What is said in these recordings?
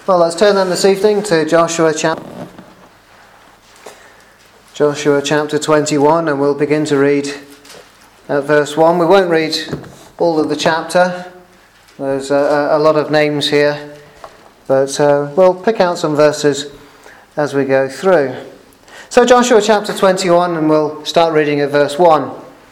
Well, let's turn then this evening to Joshua chapter 21, and we'll begin to read at verse 1. We won't read all of the chapter. There's a lot of names here, but we'll pick out some verses as we go through. So Joshua chapter 21, and we'll start reading at verse 1.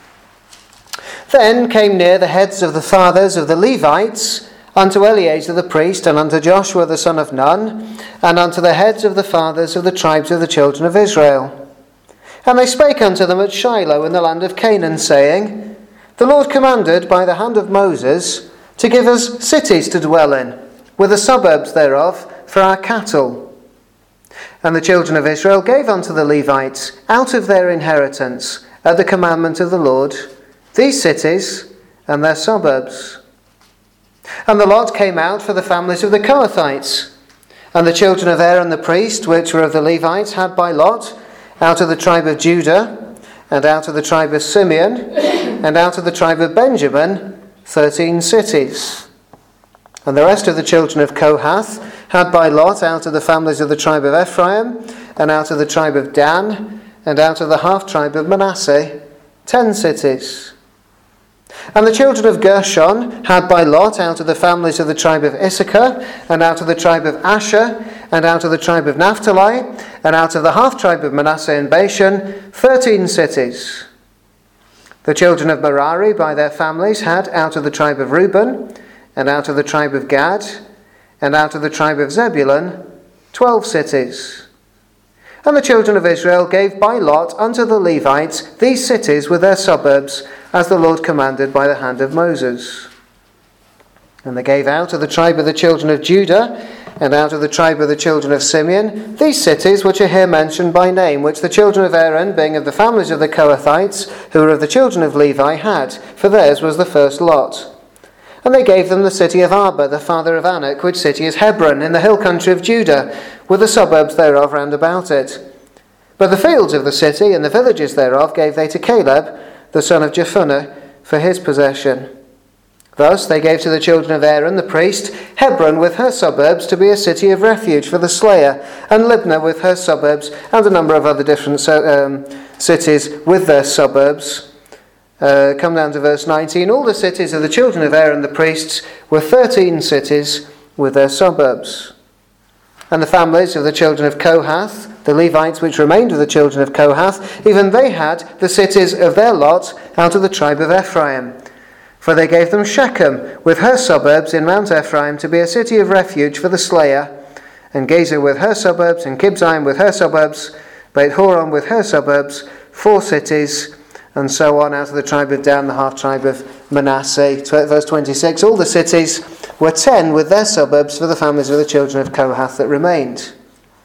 Then came near the heads of the fathers of the Levites unto Eleazar the priest, and unto Joshua the son of Nun, and unto the heads of the fathers of the tribes of the children of Israel. And they spake unto them at Shiloh in the land of Canaan, saying, The Lord commanded by the hand of Moses to give us cities to dwell in, with the suburbs thereof for our cattle. And the children of Israel gave unto the Levites out of their inheritance at the commandment of the Lord these cities and their suburbs. And the lot came out for the families of the Kohathites. And the children of Aaron the priest, which were of the Levites, had by lot, out of the tribe of Judah, and out of the tribe of Simeon, and out of the tribe of Benjamin, 13 cities. And the rest of the children of Kohath had by lot, out of the families of the tribe of Ephraim, and out of the tribe of Dan, and out of the half-tribe of Manasseh, 10 cities. And the children of Gershon had by lot, out of the families of the tribe of Issachar, and out of the tribe of Asher, and out of the tribe of Naphtali, and out of the half-tribe of Manasseh and Bashan, 13 cities. The children of Merari by their families had out of the tribe of Reuben, and out of the tribe of Gad, and out of the tribe of Zebulun, 12 cities. And the children of Israel gave by lot unto the Levites these cities with their suburbs, as the Lord commanded by the hand of Moses. And they gave out of the tribe of the children of Judah, and out of the tribe of the children of Simeon, these cities which are here mentioned by name, which the children of Aaron, being of the families of the Kohathites, who were of the children of Levi, had, for theirs was the first lot. And they gave them the city of Arba, the father of Anak, which city is Hebron, in the hill country of Judah, with the suburbs thereof round about it. But the fields of the city and the villages thereof gave they to Caleb, the son of Jephunneh, for his possession. Thus they gave to the children of Aaron the priest Hebron with her suburbs to be a city of refuge for the slayer, and Libnah with her suburbs, and a number of other different cities with their suburbs. Come down to verse 19. All the cities of the children of Aaron the priests were 13 cities with their suburbs. And the families of the children of Kohath, the Levites which remained of the children of Kohath, even they had the cities of their lot out of the tribe of Ephraim. For they gave them Shechem with her suburbs in Mount Ephraim to be a city of refuge for the slayer, and Gezer with her suburbs, and Kibzaim with her suburbs, Beit Horon with her suburbs, 4 cities, and so on, out of the tribe of Dan, the half-tribe of Manasseh. Verse 26, all the cities were 10 with their suburbs for the families of the children of Kohath that remained.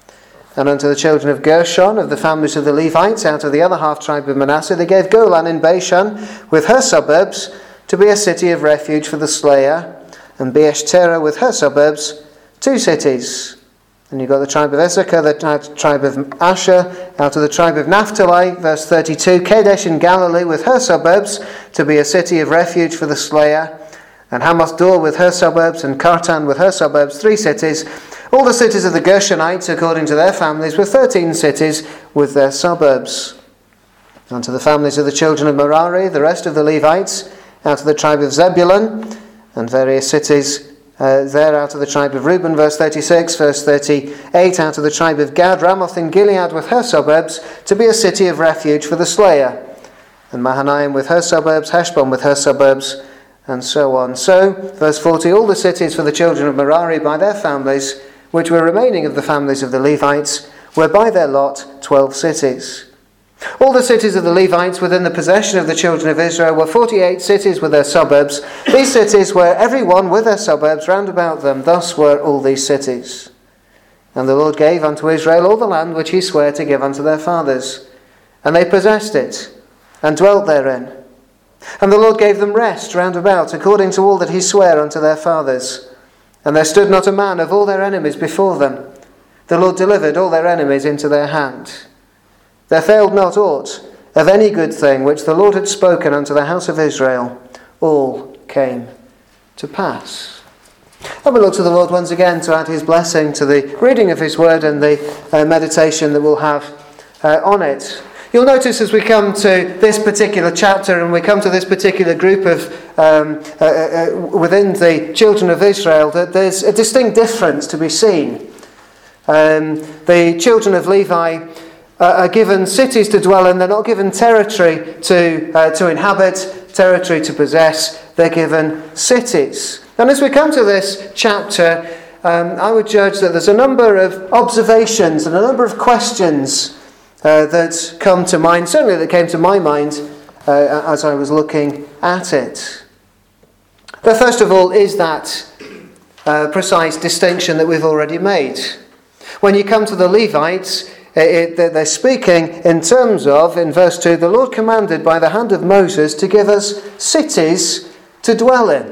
And unto the children of Gershon, of the families of the Levites, out of the other half-tribe of Manasseh, they gave Golan in Bashan with her suburbs to be a city of refuge for the slayer, and Beeshtera with her suburbs, 2 cities. And you've got the tribe of Issachar, the tribe of Asher, out of the tribe of Naphtali, verse 32, Kadesh in Galilee with her suburbs to be a city of refuge for the slayer, and Hamath-dor with her suburbs, and Kartan with her suburbs, 3 cities. All the cities of the Gershonites, according to their families, were 13 cities with their suburbs. And to the families of the children of Merari, the rest of the Levites, out of the tribe of Zebulun, and various cities there out of the tribe of Reuben, verse 36, verse 38, out of the tribe of Gad, Ramoth in Gilead with her suburbs, to be a city of refuge for the slayer, and Mahanaim with her suburbs, Heshbon with her suburbs, and so on. So, verse 40, all the cities for the children of Merari by their families, which were remaining of the families of the Levites, were by their lot 12 cities. All the cities of the Levites within the possession of the children of Israel were 48 cities with their suburbs. These cities were every one with their suburbs round about them. Thus were all these cities. And the Lord gave unto Israel all the land which he sware to give unto their fathers. And they possessed it, and dwelt therein. And the Lord gave them rest round about, according to all that he sware unto their fathers. And there stood not a man of all their enemies before them. The Lord delivered all their enemies into their hand. There failed not aught of any good thing which the Lord had spoken unto the house of Israel. All came to pass. And we look to the Lord once again to add his blessing to the reading of his word and the meditation that we'll have on it. You'll notice as we come to this particular chapter and we come to this particular group of within the children of Israel that there's a distinct difference to be seen. The children of Levi are given cities to dwell in. They're not given territory to inhabit, territory to possess. They're given cities. And as we come to this chapter, I would judge that there's a number of observations and a number of questions that come to mind, certainly that came to my mind as I was looking at it. But first of all is that precise distinction that we've already made. When you come to the Levites, they're speaking in terms of, in verse 2, the Lord commanded by the hand of Moses to give us cities to dwell in.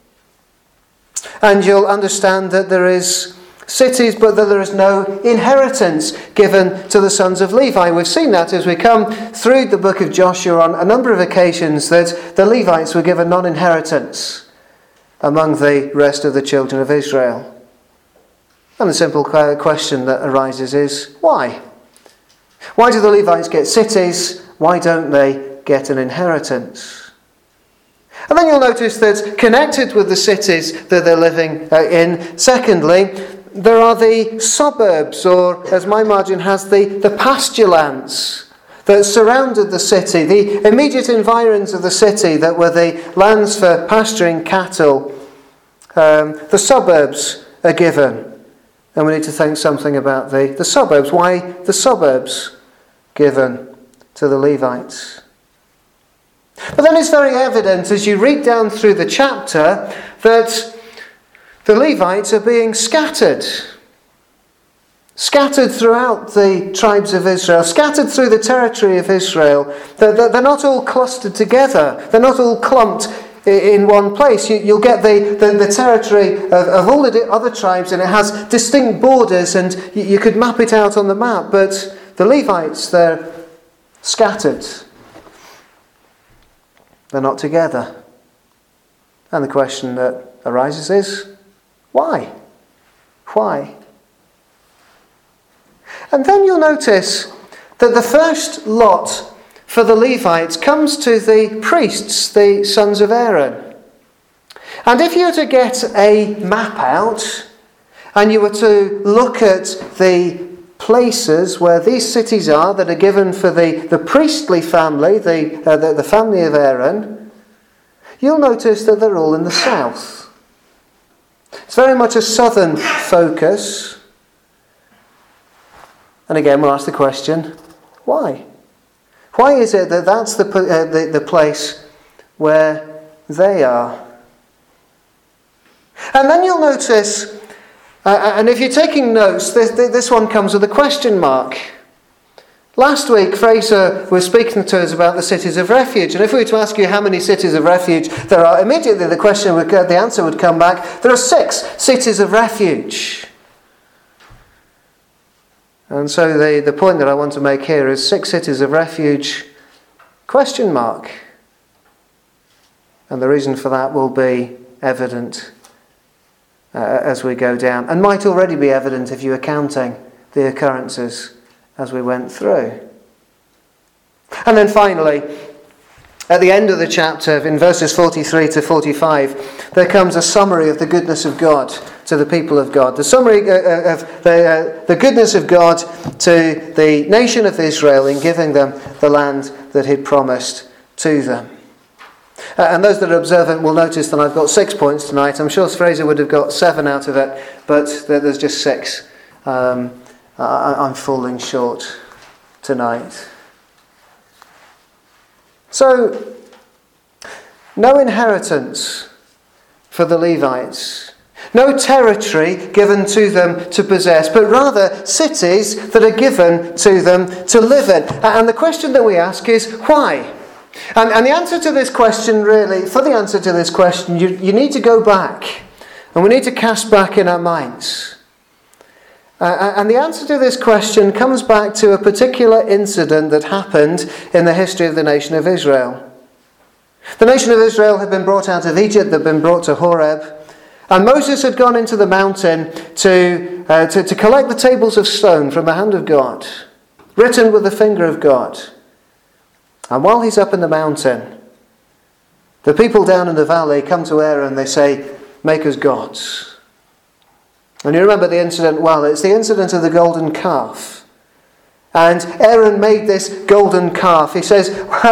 And you'll understand that there is cities, but that there is no inheritance given to the sons of Levi. We've seen that as we come through the book of Joshua on a number of occasions that the Levites were given non-inheritance among the rest of the children of Israel. And the simple question that arises is, why? Why do the Levites get cities? Why don't they get an inheritance? And then you'll notice that connected with the cities that they're living in, secondly, there are the suburbs, or as my margin has, the pasture lands that surrounded the city, the immediate environs of the city that were the lands for pasturing cattle. The suburbs are given. And we need to think something about the suburbs. Why the suburbs given to the Levites? But then it's very evident as you read down through the chapter that the Levites are being scattered. Scattered throughout the tribes of Israel. Scattered through the territory of Israel. They're not all clustered together. They're not all clumped in one place. You'll get the territory of all the other tribes, and it has distinct borders, and you could map it out on the map. But the Levites, they're scattered. They're not together. And the question that arises is, why? Why? And then you'll notice that the first lot for the Levites comes to the priests, the sons of Aaron. And if you were to get a map out and you were to look at the places where these cities are that are given for the priestly family, the family of Aaron, you'll notice that they're all in the south. It's very much a southern focus. And again, we'll ask the question, why? Why is it that that's the place where they are? And then you'll notice, and if you're taking notes, this one comes with a question mark. Last week, Fraser was speaking to us about the cities of refuge. And if we were to ask you how many cities of refuge there are, immediately the answer would come back, there are 6 cities of refuge. And so the point that I want to make here is 6 cities of refuge, question mark. And the reason for that will be evident as we go down, and might already be evident if you are counting the occurrences as we went through. And then finally, at the end of the chapter, in verses 43 to 45, there comes a summary of the goodness of God to the people of God. The summary of the goodness of God to the nation of Israel in giving them the land that he'd promised to them. And those that are observant will notice that I've got 6 points tonight. I'm sure Fraser would have got 7 out of it, but there's just 6. I'm falling short tonight. So, no inheritance for the Levites. No territory given to them to possess, but rather cities that are given to them to live in. And the question that we ask is, why? And the answer to this question, really, for the answer to this question, you need to go back. And we need to cast back in our minds. And the answer to this question comes back to a particular incident that happened in the history of the nation of Israel. The nation of Israel had been brought out of Egypt, they'd been brought to Horeb, And Moses had gone into the mountain to collect the tables of stone from the hand of God, written with the finger of God. And while he's up in the mountain, the people down in the valley come to Aaron and they say, "Make us gods." And you remember the incident well. It's the incident of the golden calf. And Aaron made this golden calf. He says,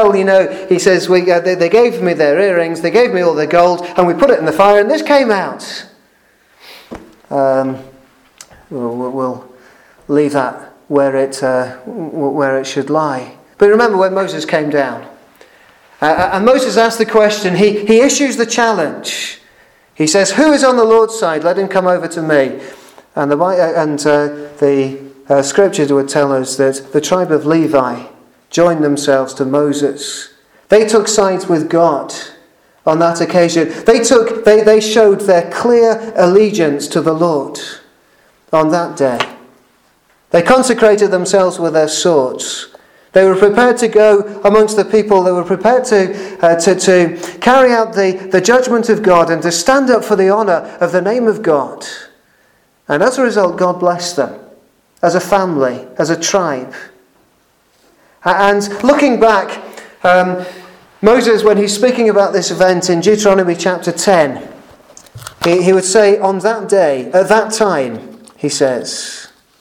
they gave me their earrings, they gave me all their gold, and we put it in the fire, and this came out. We'll leave that where it should lie. But remember when Moses came down. And Moses asked the question, he issues the challenge. He says, "Who is on the Lord's side? Let him come over to me." And the scriptures would tell us that the tribe of Levi joined themselves to Moses. They took sides with God on that occasion. They showed their clear allegiance to the Lord on that day. They consecrated themselves with their swords. They were prepared to go amongst the people. They were prepared to carry out the judgment of God and to stand up for the honour of the name of God. And as a result, God blessed them as a family, as a tribe. And looking back, Moses, when he's speaking about this event in Deuteronomy chapter 10, he would say, on that day, at that time, he says,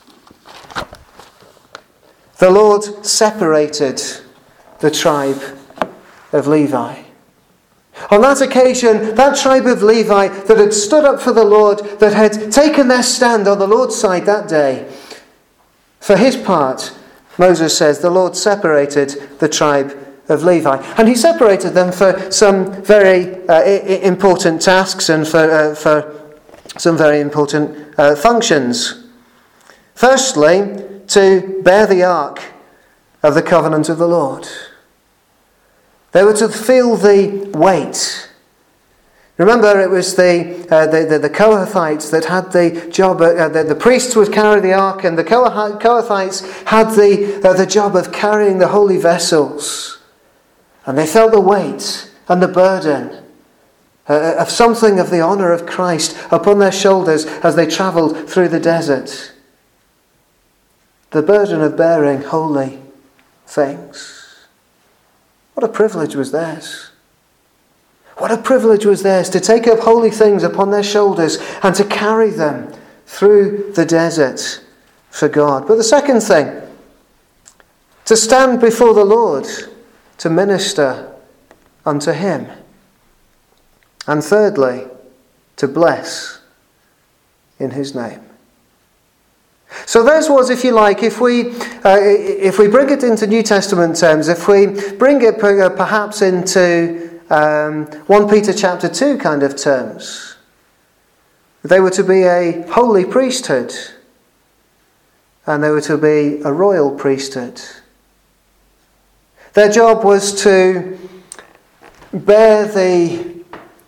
the Lord separated the tribe of Levi. On that occasion, that tribe of Levi that had stood up for the Lord, that had taken their stand on the Lord's side that day, for his part, Moses says, the Lord separated the tribe of Levi. And he separated them for some very important tasks and for some very important functions. Firstly, to bear the ark of the covenant of the Lord. They were to feel the weight. Remember, it was the Kohathites that had the job. The priests would carry the ark, and the Kohathites had the job of carrying the holy vessels. And they felt the weight and the burden of something of the honour of Christ upon their shoulders as they travelled through the desert. The burden of bearing holy things. What a privilege was theirs. What a privilege was theirs to take up holy things upon their shoulders and to carry them through the desert for God. But the second thing, to stand before the Lord, to minister unto him. And thirdly, to bless in his name. So theirs was, if you like, if we bring it into New Testament terms, if we bring it perhaps into 1 Peter chapter 2 kind of terms, they were to be a holy priesthood, and they were to be a royal priesthood. Their job was to bear the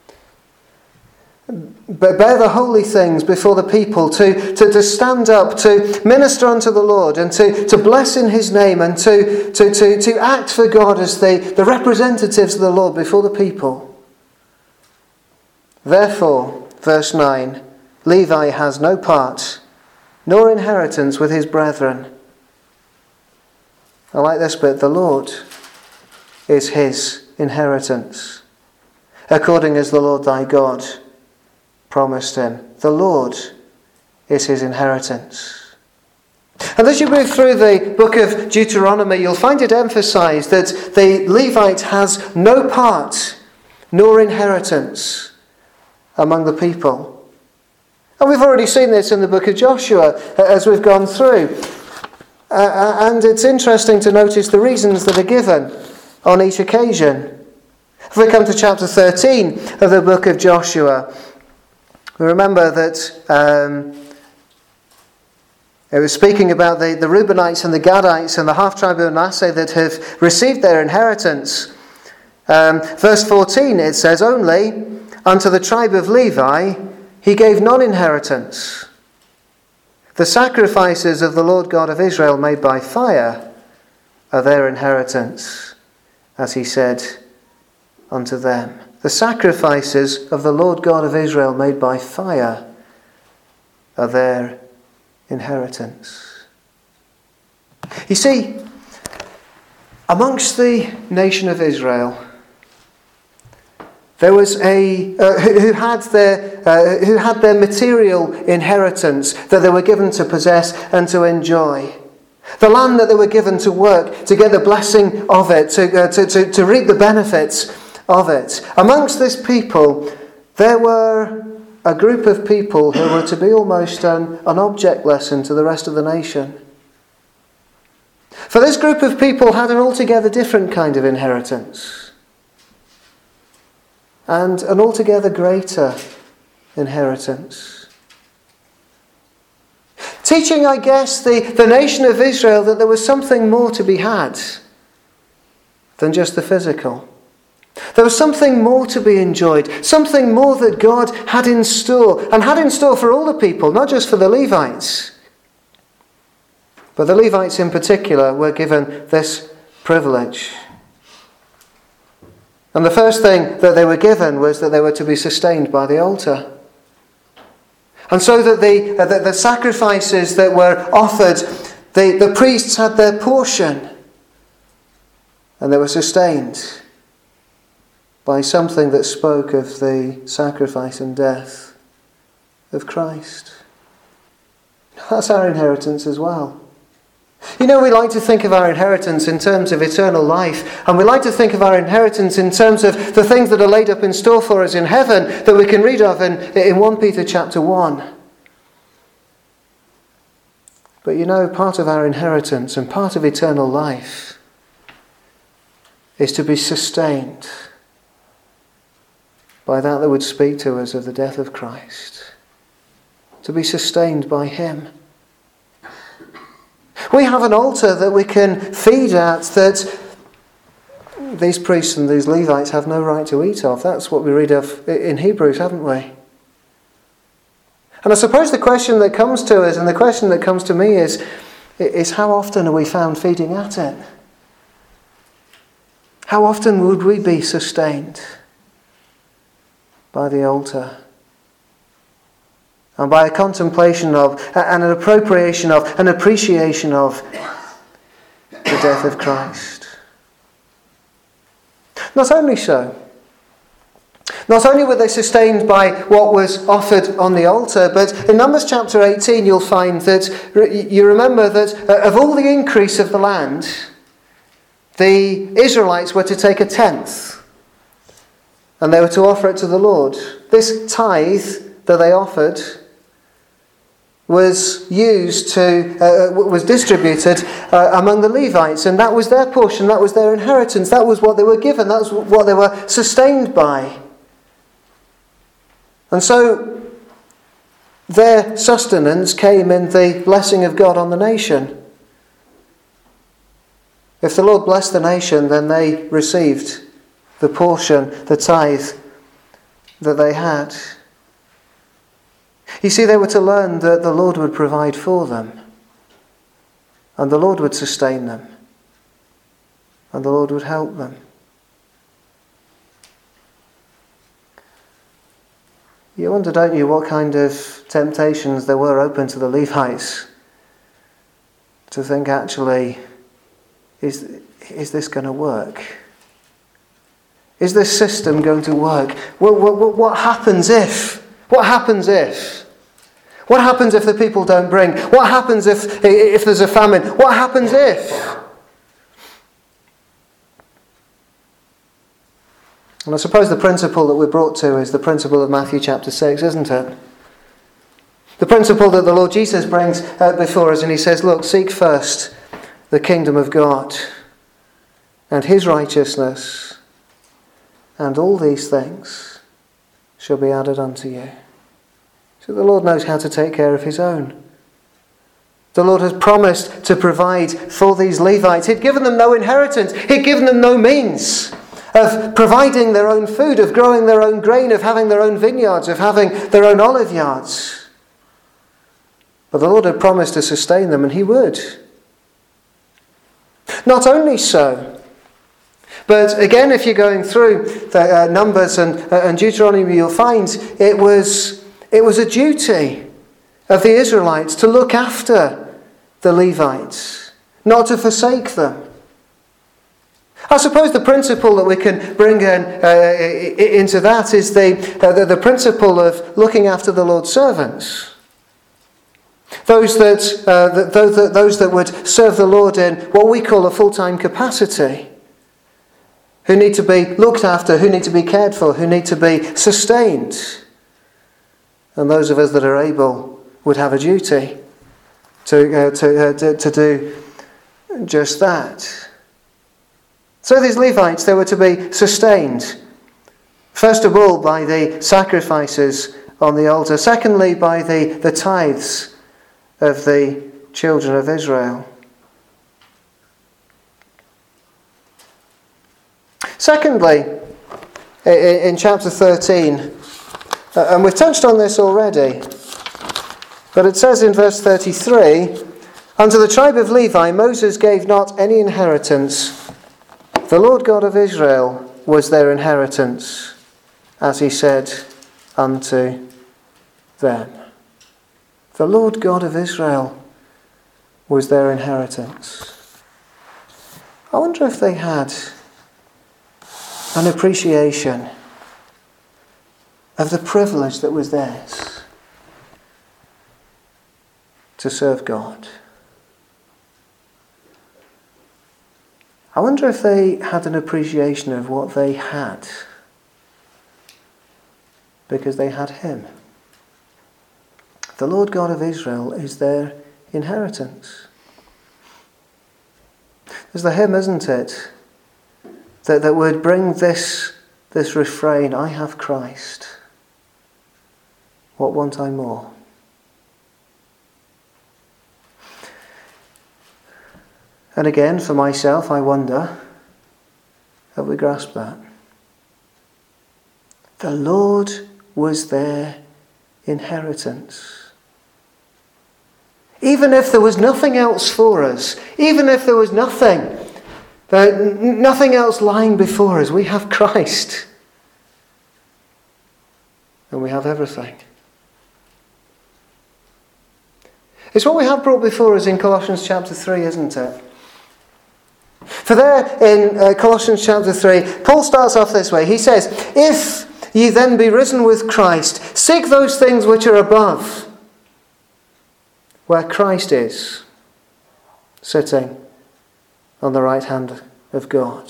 holy things before the people, to stand up, to minister unto the Lord, and to bless in his name, and to act for God as the representatives of the Lord before the people. Therefore, verse 9, Levi has no part, nor inheritance with his brethren. I like this bit, the Lord is his inheritance, according as the Lord thy God promised him. The Lord is his inheritance. And as you move through the book of Deuteronomy, you'll find it emphasized that the Levite has no part nor inheritance among the people. And we've already seen this in the book of Joshua as we've gone through. And it's interesting to notice the reasons that are given on each occasion. If we come to chapter 13 of the book of Joshua, we remember that it was speaking about the Reubenites and the Gadites and the half-tribe of Manasseh that have received their inheritance. Verse 14, it says, only unto the tribe of Levi he gave non-inheritance. The sacrifices of the Lord God of Israel made by fire are their inheritance, as he said unto them. the sacrifices of the Lord God of Israel made by fire are their inheritance. You see, amongst the nation of Israel, there was who had their material inheritance that they were given to possess and to enjoy. The land that they were given to work, to get the blessing of it, to reap the benefits of it. Amongst this people, there were a group of people who were to be almost an object lesson to the rest of the nation. For this group of people had an altogether different kind of inheritance, and an altogether greater inheritance. Teaching, I guess, the nation of Israel that there was something more to be had than just the physical. There was something more to be enjoyed, something more that God had in store, and had in store for all the people, not just for the Levites. But the Levites in particular were given this privilege. And the first thing that they were given was that they were to be sustained by the altar. And so that the sacrifices that were offered, the priests had their portion. And they were sustained by something that spoke of the sacrifice and death of Christ. That's our inheritance as well. You know, we like to think of our inheritance in terms of eternal life, and we like to think of our inheritance in terms of the things that are laid up in store for us in heaven that we can read of in 1 Peter chapter 1. But you know, part of our inheritance and part of eternal life is to be sustained by that would speak to us of the death of Christ. To be sustained by Him. We have an altar that we can feed at that these priests and these Levites have no right to eat of. That's what we read of in Hebrews, haven't we? And I suppose the question that comes to us, and the question that comes to me is how often are we found feeding at it? How often would we be sustained by the altar? And by a contemplation of, and an appropriation of, an appreciation of the death of Christ. Not only so, not only were they sustained by what was offered on the altar, but in Numbers chapter 18 you'll find that, you remember that of all the increase of the land, the Israelites were to take 1/10, and they were to offer it to the Lord. This tithe that they offered was was distributed among the Levites, and that was their portion, that was their inheritance, that was what they were given, that was what they were sustained by. And so their sustenance came in the blessing of God on the nation. If the Lord blessed the nation, then they received the portion, the tithe that they had. You see, they were to learn that the Lord would provide for them, and the Lord would sustain them, and the Lord would help them. You wonder, don't you, what kind of temptations there were open to the Levites to think, actually, is this going to work? Is this system going to work? What happens if? What happens if? What happens if the people don't bring? What happens if there's a famine? What happens if? And I suppose the principle that we're brought to is the principle of Matthew chapter 6, isn't it? The principle that the Lord Jesus brings before us, and He says, look, seek first the kingdom of God and His righteousness, and all these things shall be added unto you. So the Lord knows how to take care of His own. The Lord has promised to provide for these Levites. He'd given them no inheritance. He'd given them no means of providing their own food, of growing their own grain, of having their own vineyards, of having their own olive yards. But the Lord had promised to sustain them, and He would. Not only so, But again, if you're going through the Numbers and Deuteronomy, you'll find it was a duty of the Israelites to look after the Levites, not to forsake them. I suppose the principle that we can bring into that is the principle of looking after the Lord's servants. Those that would serve the Lord in what we call a full-time capacity, who need to be looked after, who need to be cared for, who need to be sustained. And those of us that are able would have a duty to do just that. So these Levites, they were to be sustained, first of all by the sacrifices on the altar, secondly by the tithes of the children of Israel. Secondly, in chapter 13, and we've touched on this already, but it says in verse 33, "Unto the tribe of Levi Moses gave not any inheritance. The Lord God of Israel was their inheritance, as he said unto them." The Lord God of Israel was their inheritance. I wonder if they had an appreciation of the privilege that was theirs to serve God. I wonder if they had an appreciation of what they had because they had him. The Lord God of Israel is their inheritance. There's the hymn, isn't it, that would bring this refrain, "I have Christ. What want I more?" And again, for myself, I wonder, have we grasped that? The Lord was their inheritance. Even if there was nothing else for us, even if there was nothing else lying before us, we have Christ. And we have everything. It's what we have brought before us in Colossians chapter 3, isn't it? For there in Colossians chapter 3, Paul starts off this way. He says, "If ye then be risen with Christ, seek those things which are above, where Christ is, sitting on the right hand of God."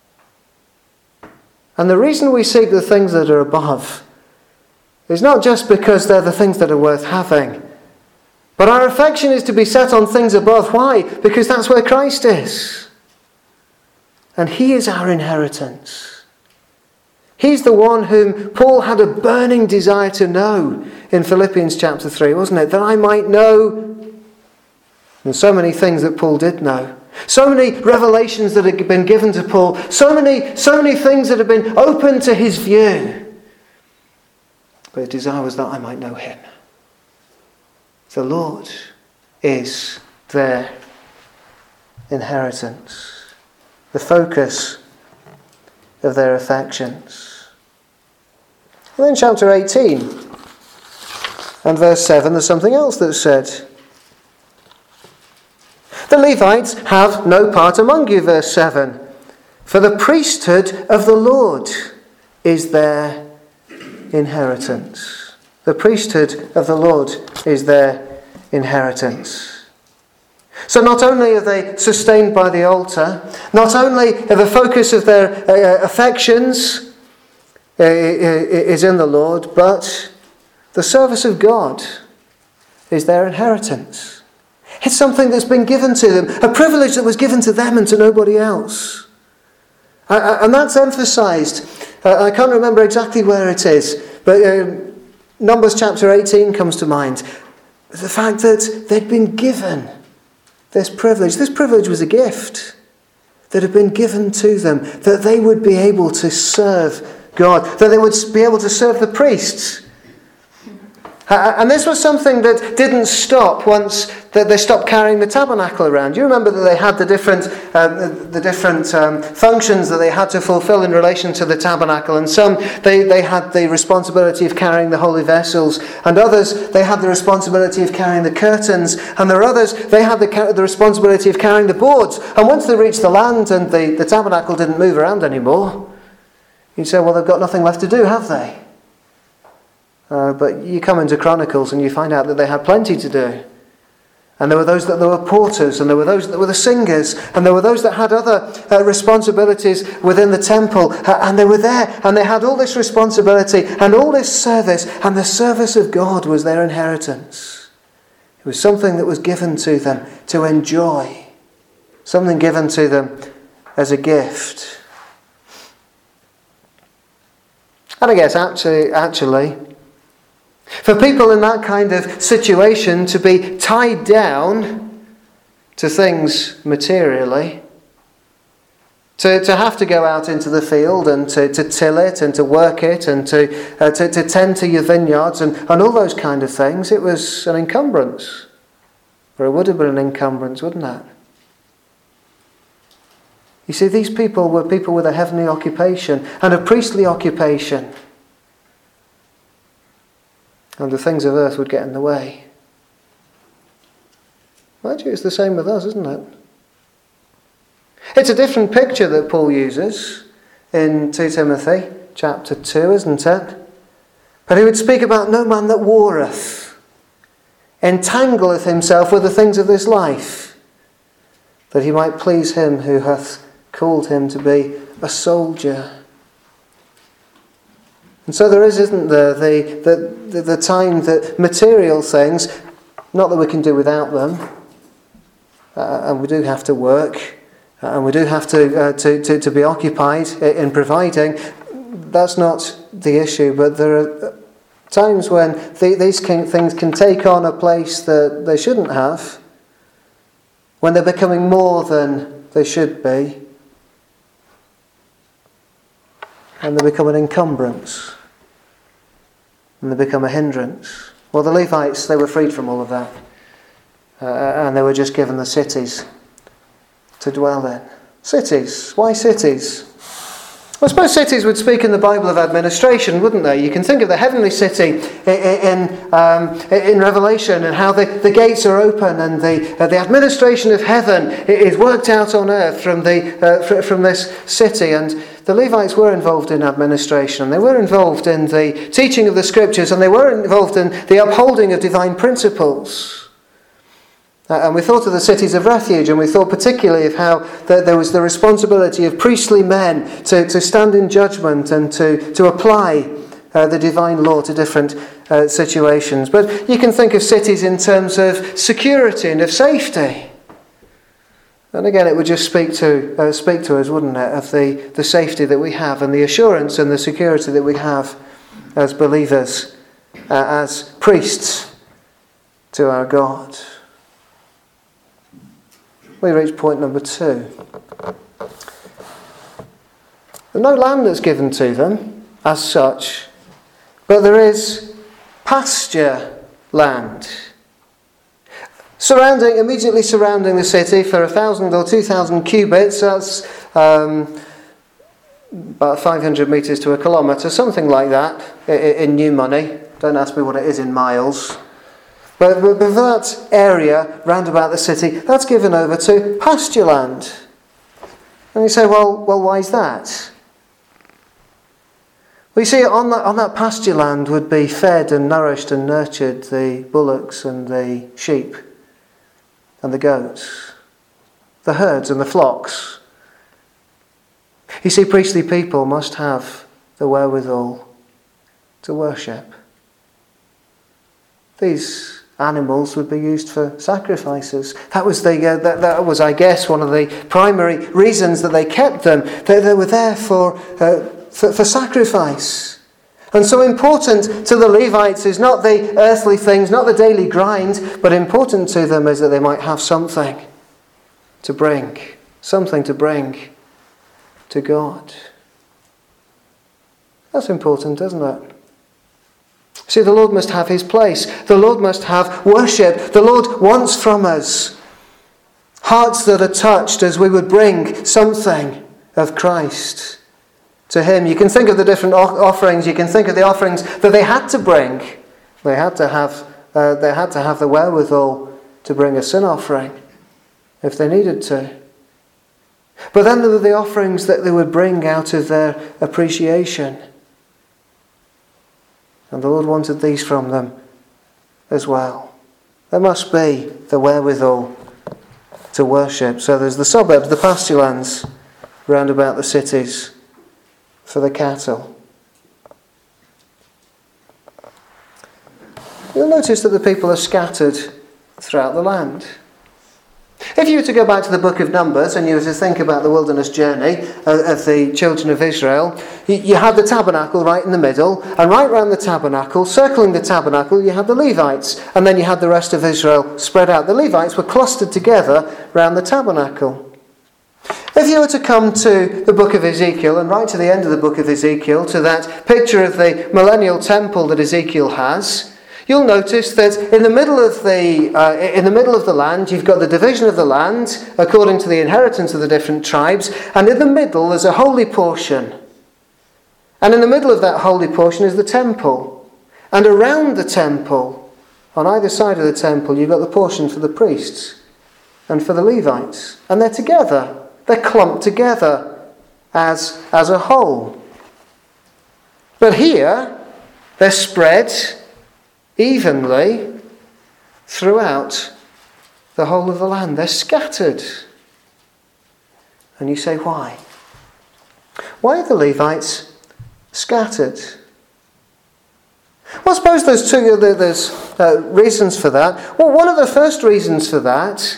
And the reason we seek the things that are above is not just because they're the things that are worth having, but our affection is to be set on things above. Why? Because that's where Christ is. And he is our inheritance. He's the one whom Paul had a burning desire to know in Philippians chapter 3, wasn't it? That I might know. And so many things that Paul did know. So many revelations that had been given to Paul. So many things that have been open to his view. But his desire was that I might know him. The Lord is their inheritance. The focus of their affections. And then chapter 18 and verse 7, there's something else that's said. "The Levites have no part among you," verse 7, "for the priesthood of the Lord is their inheritance." The priesthood of the Lord is their inheritance. So not only are they sustained by the altar, not only are the focus of their affections is in the Lord, but the service of God is their inheritance. It's something that's been given to them, a privilege that was given to them and to nobody else. And that's emphasised. I can't remember exactly where it is, but Numbers chapter 18 comes to mind. The fact that they'd been given this privilege. This privilege was a gift that had been given to them, that they would be able to serve God, that they would be able to serve the priests. And this was something that didn't stop once that they stopped carrying the tabernacle around. You remember that they had the different functions that they had to fulfill in relation to the tabernacle. And some, they had the responsibility of carrying the holy vessels. And others, they had the responsibility of carrying the curtains. And there are others, they had the responsibility of carrying the boards. And once they reached the land and the tabernacle didn't move around anymore, you'd say, well, they've got nothing left to do, have they? But you come into Chronicles and you find out that they had plenty to do. And there were those that were porters, and there were those that were the singers, and there were those that had other responsibilities within the temple. And they were there, and they had all this responsibility and all this service, and the service of God was their inheritance. It was something that was given to them to enjoy, something given to them as a gift. And I guess actually, for people in that kind of situation to be tied down to things materially, to have to go out into the field and to till it and to work it and to tend to your vineyards and all those kind of things, it was an encumbrance. Or it would have been an encumbrance, wouldn't it? You see, these people were people with a heavenly occupation and a priestly occupation. And the things of earth would get in the way. Mind you, it's the same with us, isn't it? It's a different picture that Paul uses in 2 Timothy chapter 2, isn't it? But he would speak about no man that warreth, entangleth himself with the things of this life, that he might please him who hath called him to be a soldier. And so there isn't there, the time that material things, not that we can do without them, and we do have to work, and we do have to be occupied in providing. That's not the issue, but there are times when these things can take on a place that they shouldn't have, when they're becoming more than they should be, and they become an encumbrance. And they become a hindrance. Well, the Levites, they were freed from all of that. And they were just given the cities to dwell in. Cities. Why cities? Well, I suppose cities would speak in the Bible of administration, wouldn't they? You can think of the heavenly city in Revelation and how the gates are open and the administration of heaven is worked out on earth from this city. And the Levites were involved in administration. They were involved in the teaching of the Scriptures, and they were involved in the upholding of divine principles. And we thought of the cities of refuge, and we thought particularly of how there was the responsibility of priestly men to stand in judgment and to apply the divine law to different situations. But you can think of cities in terms of security and of safety. And again, it would just speak to us, wouldn't it, of the safety that we have and the assurance and the security that we have as believers, as priests to our God. We reach point number 2. There's no land that's given to them as such, but there is pasture land. Immediately surrounding the city for 1,000 or 2,000 cubits, that's about 500 metres to a kilometre, something like that in new money. Don't ask me what it is in miles. But for that area round about the city, that's given over to pasture land. And you say, well, why is that? Well, you see, on that pasture land would be fed and nourished and nurtured the bullocks and the sheep and the goats, the herds and the flocks. You see, priestly people must have the wherewithal to worship. These animals would be used for sacrifices. That was, I guess, one of the primary reasons that they kept them. They were there for sacrifice. And so important to the Levites is not the earthly things, not the daily grind, but important to them is that they might have something to bring to God. That's important, isn't it? See, the Lord must have his place. The Lord must have worship. The Lord wants from us hearts that are touched as we would bring something of Christ to him. You can think of the different offerings. You can think of the offerings that they had to bring. They had to have the wherewithal to bring a sin offering if they needed to. But then there were the offerings that they would bring out of their appreciation. And the Lord wanted these from them as well. There must be the wherewithal to worship. So there's the suburbs, the pasture lands round about the cities for the cattle. You'll notice that the people are scattered throughout the land. If you were to go back to the book of Numbers and you were to think about the wilderness journey of the children of Israel, you had the tabernacle right in the middle, and right round the tabernacle, circling the tabernacle, you had the Levites, and then you had the rest of Israel spread out. The Levites were clustered together round the tabernacle. If you were to come to the book of Ezekiel, and right to the end of the book of Ezekiel, to that picture of the millennial temple that Ezekiel has, you'll notice that in the middle of the land, you've got the division of the land according to the inheritance of the different tribes, and in the middle there's a holy portion. And in the middle of that holy portion is the temple. And around the temple, on either side of the temple, you've got the portion for the priests and for the Levites. And they're together. They're clumped together as a whole. But here, they're spread evenly throughout the whole of the land. They're scattered. And you say, why? Why are the Levites scattered? Well, I suppose there's reasons for that. Well, one of the first reasons for that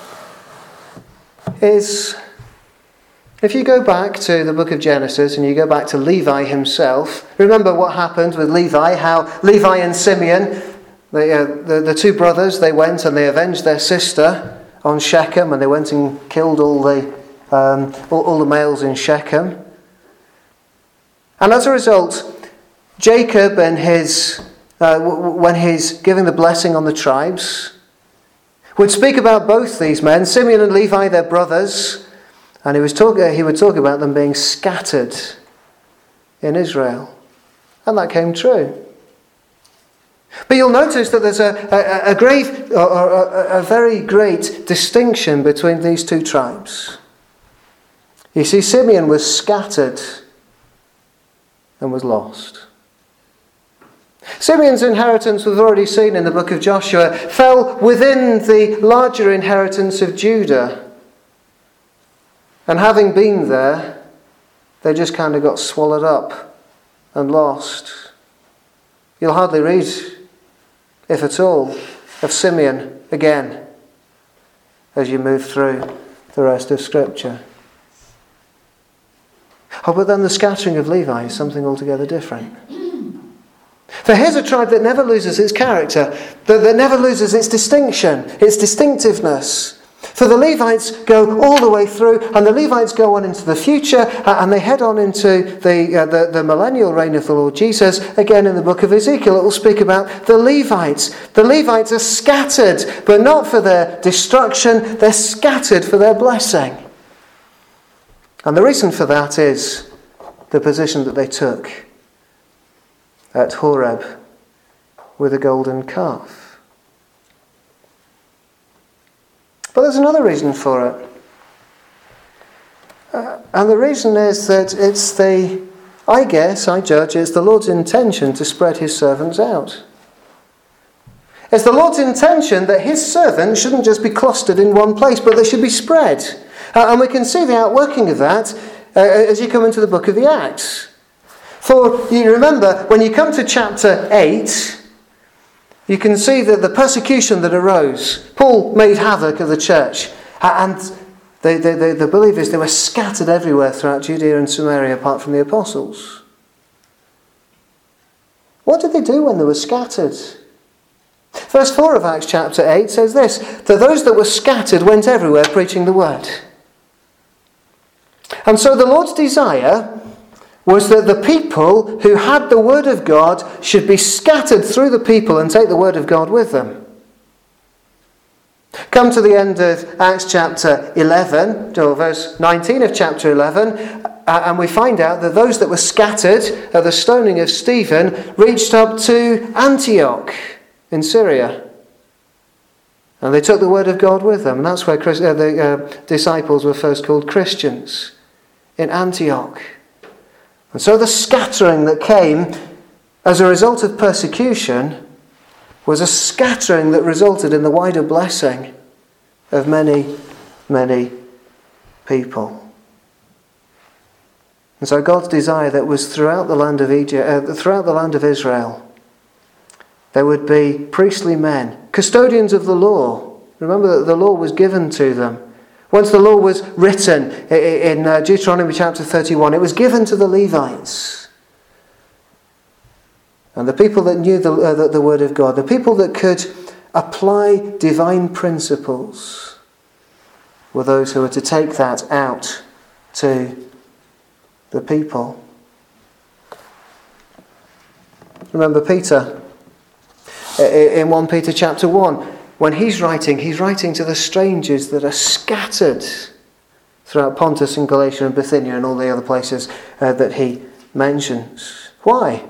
is, if you go back to the book of Genesis and you go back to Levi himself, remember what happened with Levi, how Levi and Simeon, the two brothers, they went and they avenged their sister on Shechem, and they went and killed all the males in Shechem. And as a result, Jacob and when he's giving the blessing on the tribes, would speak about both these men, Simeon and Levi, their brothers, and he would talk about them being scattered in Israel. And that came true. But you'll notice that there's a very great distinction between these two tribes. You see, Simeon was scattered and was lost. Simeon's inheritance, we've already seen in the book of Joshua, fell within the larger inheritance of Judah. And having been there, they just kind of got swallowed up and lost. You'll hardly read, if at all, of Simeon again as you move through the rest of Scripture. Oh, but then the scattering of Levi is something altogether different. For here's a tribe that never loses its character, that never loses its distinction, its distinctiveness. For the Levites go all the way through, and the Levites go on into the future, and they head on into the millennial reign of the Lord Jesus. Again, in the book of Ezekiel, it will speak about the Levites. The Levites are scattered, but not for their destruction. They're scattered for their blessing. And the reason for that is the position that they took at Horeb with a golden calf. But there's another reason for it. And the reason is that it's the Lord's intention to spread his servants out. It's the Lord's intention that his servants shouldn't just be clustered in one place, but they should be spread. And we can see the outworking of that as you come into the book of the Acts. For you remember, when you come to chapter 8, you can see that the persecution that arose. Paul made havoc of the church. And the believers, they were scattered everywhere throughout Judea and Samaria apart from the apostles. What did they do when they were scattered? Verse 4 of Acts chapter 8 says this, that those that were scattered went everywhere preaching the word. And so the Lord's desire was that the people who had the word of God should be scattered through the people and take the word of God with them. Come to the end of Acts chapter 11, or verse 19 of chapter 11, and we find out that those that were scattered at the stoning of Stephen reached up to Antioch in Syria. And they took the word of God with them. And that's where the disciples were first called Christians, in Antioch. And so the scattering that came as a result of persecution was a scattering that resulted in the wider blessing of many, many people. And so God's desire that was throughout the land of throughout the land of Israel, there would be priestly men, custodians of the law. Remember that the law was given to them. Once the law was written in Deuteronomy chapter 31, it was given to the Levites. And the people that knew the word of God, the people that could apply divine principles, were those who were to take that out to the people. Remember Peter, in 1 Peter chapter 1, when he's writing to the strangers that are scattered throughout Pontus and Galatia and Bithynia and all the other places that he mentions. Why?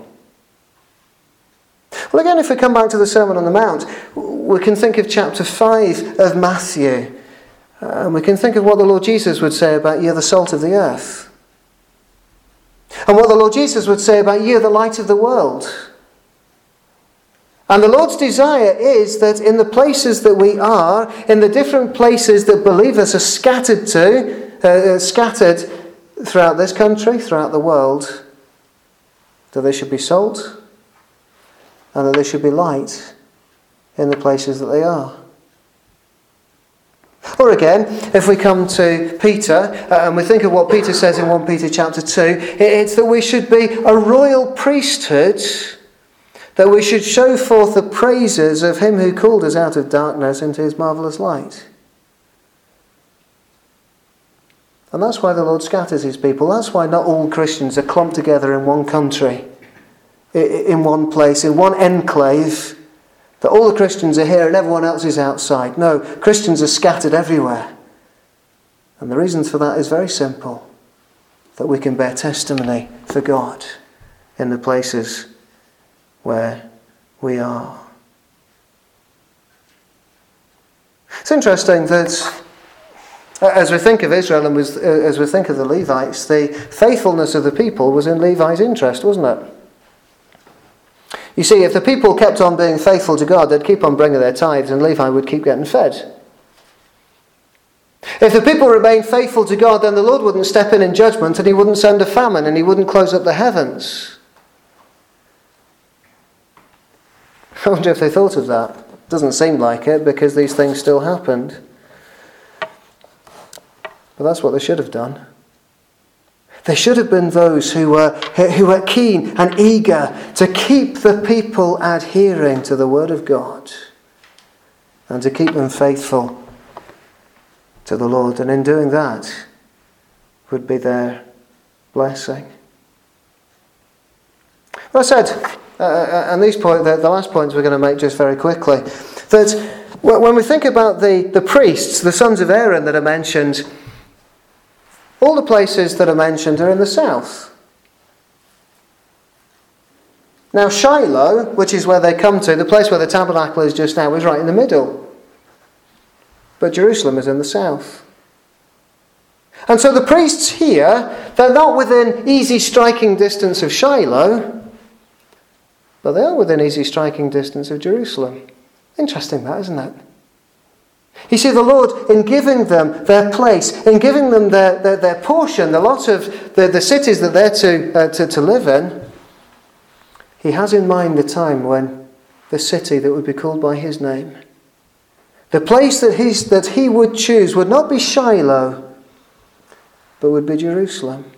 Well, again, if we come back to the Sermon on the Mount, we can think of chapter 5 of Matthew. And we can think of what the Lord Jesus would say about you, the salt of the earth. And what the Lord Jesus would say about you, the light of the world. And the Lord's desire is that in the places that we are, in the different places that believers are scattered throughout this country, throughout the world, that there should be salt and that there should be light in the places that they are. Or again, if we come to Peter, and we think of what Peter says in 1 Peter chapter 2, it's that we should be a royal priesthood, that we should show forth the praises of him who called us out of darkness into his marvellous light. And that's why the Lord scatters his people. That's why not all Christians are clumped together in one country, in one place, in one enclave, that all the Christians are here and everyone else is outside. No, Christians are scattered everywhere. And the reason for that is very simple. That we can bear testimony for God in the places where we are. It's interesting that as we think of Israel and as we think of the Levites, the faithfulness of the people was in Levi's interest, wasn't it? You see, if the people kept on being faithful to God, they'd keep on bringing their tithes and Levi would keep getting fed. If the people remained faithful to God, then the Lord wouldn't step in judgment and he wouldn't send a famine and he wouldn't close up the heavens. I wonder if they thought of that. Doesn't seem like it because these things still happened. But that's what they should have done. They should have been those who were keen and eager to keep the people adhering to the Word of God and to keep them faithful to the Lord. And in doing that would be their blessing. Well, I said, and these the last points we're going to make just very quickly, that when we think about the priests, the sons of Aaron that are mentioned, all the places that are mentioned are in the south. Now Shiloh, which is where they come to, the place where the tabernacle is just now, is right in the middle. But Jerusalem is in the south. And so the priests here, they're not within easy striking distance of Shiloh, but they are within easy striking distance of Jerusalem. Interesting that, isn't it? You see, the Lord, in giving them their place, in giving them their portion, the lot of the cities that they're to live in, he has in mind the time when the city that would be called by his name, the place that he would choose would not be Shiloh, but would be Jerusalem.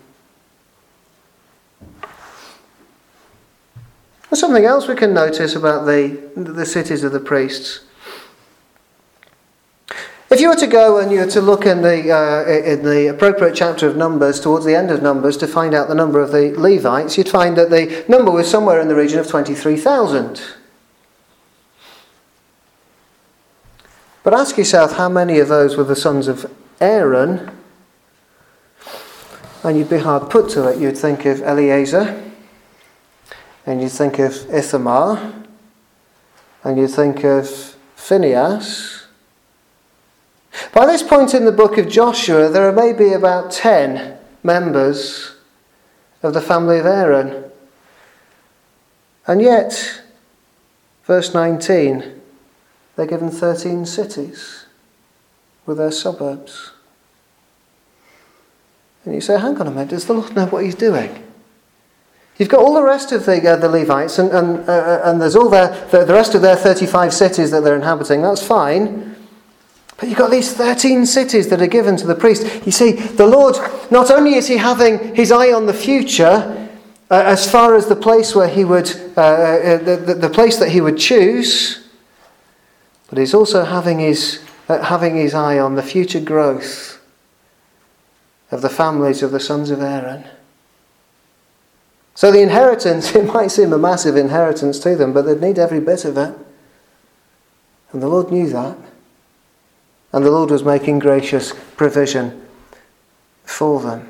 There's something else we can notice about the cities of the priests. If you were to go and you were to look in the appropriate chapter of Numbers, towards the end of Numbers, to find out the number of the Levites, you'd find that the number was somewhere in the region of 23,000. But ask yourself how many of those were the sons of Aaron, and you'd be hard put to it. You'd think of Eleazar, and you'd think of Ithamar, and you'd think of Phinehas. By this point in the book of Joshua, there are maybe about 10 members of the family of Aaron. And yet, verse 19, they're given 13 cities with their suburbs. And you say, hang on a minute, does the Lord know what he's doing? You've got all the rest of the Levites, and there's all the rest of their 35 cities that they're inhabiting. That's fine. But you've got these 13 cities that are given to the priest. You see, the Lord, not only is he having his eye on the future, as far as the place where he would, the place that he would choose, but he's also having his eye on the future growth of the families of the sons of Aaron. So the inheritance, it might seem a massive inheritance to them, but they'd need every bit of it. And the Lord knew that. And the Lord was making gracious provision for them.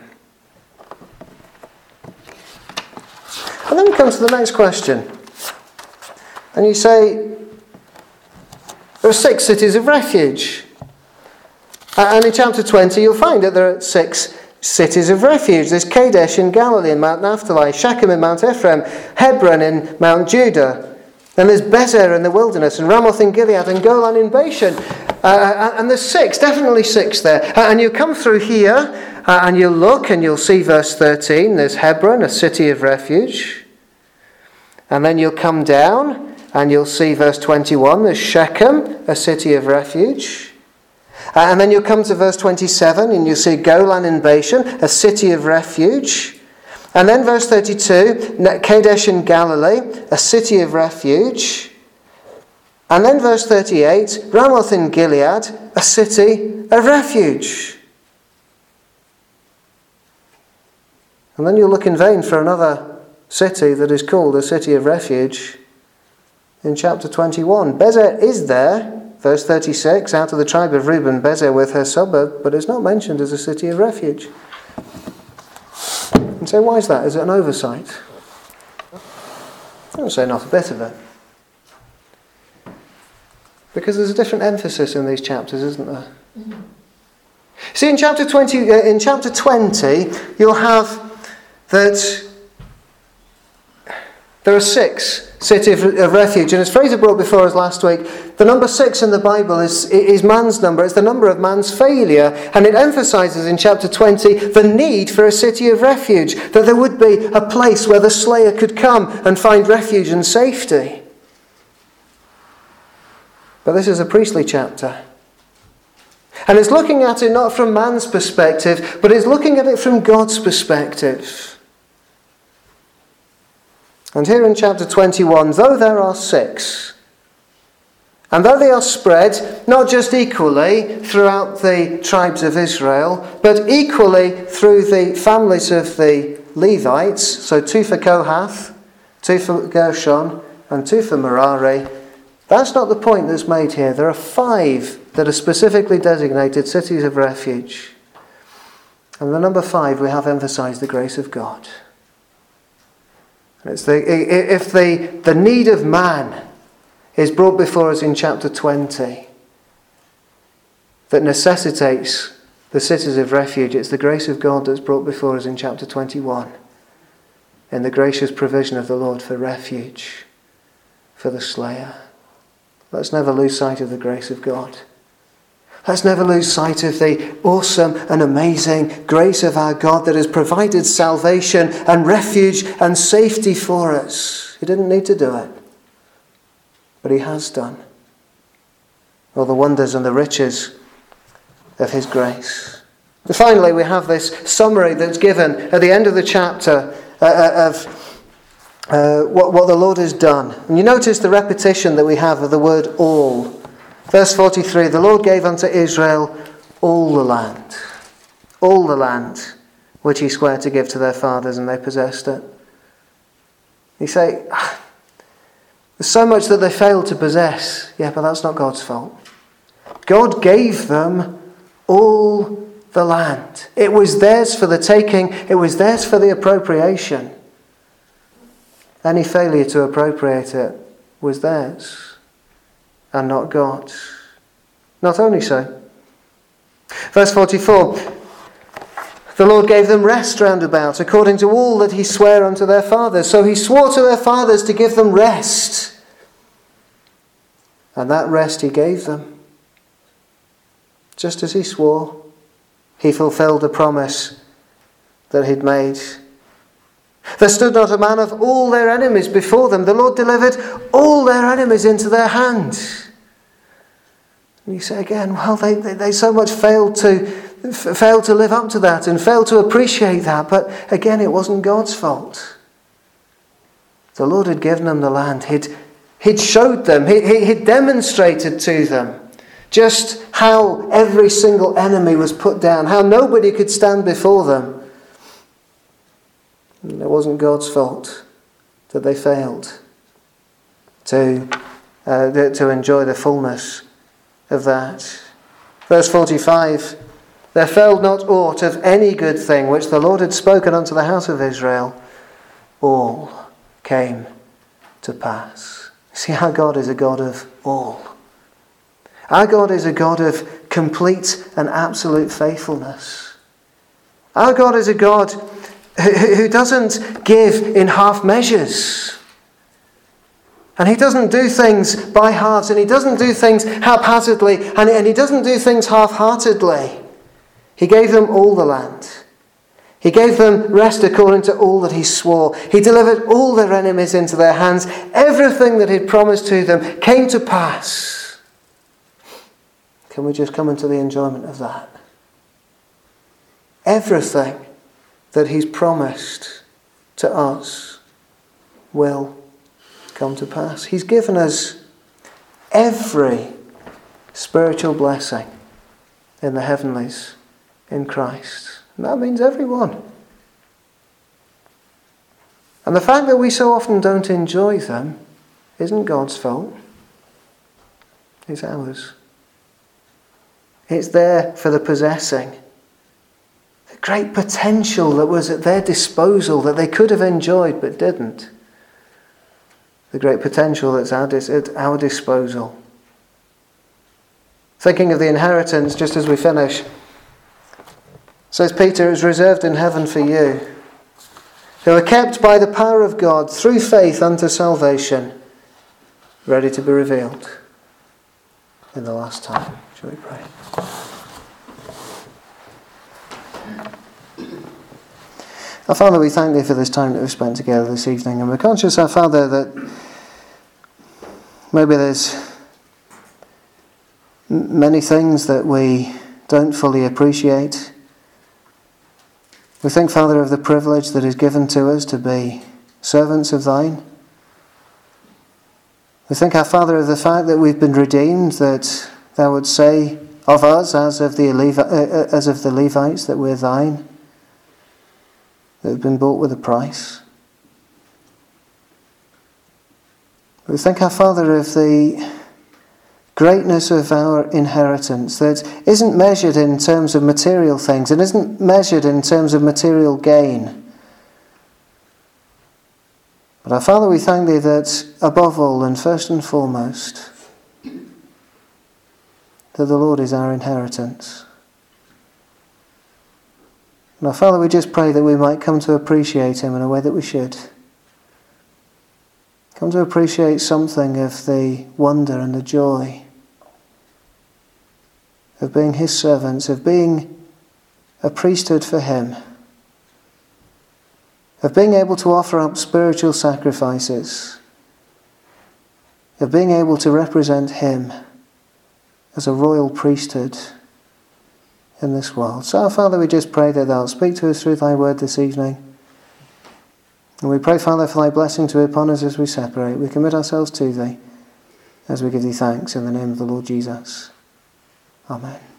And then we come to the next question. And you say, there are 6 cities of refuge. And in chapter 20 you'll find that there are 6 cities of refuge. There's Kadesh in Galilee and Mount Naphtali, Shechem in Mount Ephraim, Hebron in Mount Judah. Then there's Bezer in the wilderness, and Ramoth in Gilead, and Golan in Bashan. And there's 6, definitely 6 there. And you come through here, and you'll look, and you'll see verse 13. There's Hebron, a city of refuge. And then you'll come down, and you'll see verse 21. There's Shechem, a city of refuge. And then you'll come to verse 27, and you'll see Golan in Bashan, a city of refuge. And then verse 32, Kadesh in Galilee, a city of refuge. And then verse 38, Ramoth in Gilead, a city of refuge. And then you'll look in vain for another city that is called a city of refuge in chapter 21. Bezer is there, verse 36, out of the tribe of Reuben, Bezer with her suburb, but it's not mentioned as a city of refuge. And so why is that? Is it an oversight? I don't say not a bit of it. Because there's a different emphasis in these chapters, isn't there? Mm-hmm. See, in chapter 20, you'll have that there are 6 cities of refuge. And as Fraser brought before us last week, the number 6 in the Bible is man's number. It's the number of man's failure. And it emphasises in chapter 20 the need for a city of refuge. That there would be a place where the slayer could come and find refuge and safety. But this is a priestly chapter. And it's looking at it not from man's perspective, but it's looking at it from God's perspective. And here in chapter 21, though there are 6, and though they are spread not just equally throughout the tribes of Israel, but equally through the families of the Levites, so 2 for Kohath, 2 for Gershon, and 2 for Merari, that's not the point that's made here. There are 5 that are specifically designated cities of refuge. And the number 5, we have emphasised the grace of God. It's if the need of man is brought before us in chapter 20 that necessitates the cities of refuge, it's the grace of God that's brought before us in chapter 21 in the gracious provision of the Lord for refuge for the slayer. Let's never lose sight of the grace of God. Let's never lose sight of the awesome and amazing grace of our God that has provided salvation and refuge and safety for us. He didn't need to do it, but he has done. All the wonders and the riches of his grace. And finally, we have this summary that's given at the end of the chapter of what the Lord has done. And you notice the repetition that we have of the word all Verse 43, the Lord gave unto Israel all the land which he sware to give to their fathers, and they possessed it. You say, there's so much that they failed to possess. Yeah, but that's not God's fault. God gave them all the land. It was theirs for the taking. It was theirs for the appropriation. Any failure to appropriate it was theirs and not God's. Not only so. Verse 44, the Lord gave them rest round about, according to all that he sware unto their fathers. So he swore to their fathers to give them rest. And that rest he gave them. Just as he swore, he fulfilled the promise that he'd made. There stood not a man of all their enemies before them. The Lord delivered all their enemies into their hand. And you say again, well, they so much failed to live up to that and failed to appreciate that. But again, it wasn't God's fault. The Lord had given them the land. He'd showed them, he'd demonstrated to them just how every single enemy was put down, how nobody could stand before them. And it wasn't God's fault that they failed to enjoy the fullness of that. Verse 45, there fell not aught of any good thing which the Lord had spoken unto the house of Israel. All came to pass. See, our God is a God of all. Our God is a God of complete and absolute faithfulness. Our God is a God who doesn't give in half measures. And he doesn't do things by halves, and he doesn't do things haphazardly, and he doesn't do things half-heartedly. He gave them all the land. He gave them rest according to all that he swore. He delivered all their enemies into their hands. Everything that he'd promised to them came to pass. Can we just come into the enjoyment of that? Everything that he's promised to us will come to pass. He's given us every spiritual blessing in the heavenlies in Christ. And that means everyone. And the fact that we so often don't enjoy them isn't God's fault. It's ours. It's there for the possessing. The great potential that was at their disposal that they could have enjoyed but didn't. The great potential that's at our disposal. Thinking of the inheritance, just as we finish, says Peter, is reserved in heaven for you, who are kept by the power of God through faith unto salvation, ready to be revealed in the last time. Shall we pray? Our Father, we thank Thee for this time that we've spent together this evening, and we're conscious, our Father, that maybe there's many things that we don't fully appreciate. We think, Father, of the privilege that is given to us to be servants of Thine. We think, our Father, of the fact that we've been redeemed, that Thou would say of us, as of the Levites, that we're Thine, that have been bought with a price. We think, our Father, of the greatness of our inheritance that isn't measured in terms of material things, it isn't measured in terms of material gain. But our Father, we thank Thee that above all and first and foremost, that the Lord is our inheritance. And our Father, we just pray that we might come to appreciate Him in a way that we should. Come to appreciate something of the wonder and the joy of being His servants, of being a priesthood for Him, of being able to offer up spiritual sacrifices, of being able to represent Him as a royal priesthood in this world. So, our Father, we just pray that Thou speak to us through Thy word this evening. And we pray, Father, for Thy blessing to be upon us as we separate. We commit ourselves to Thee. as we give thee thanks in the name of the Lord Jesus. Amen.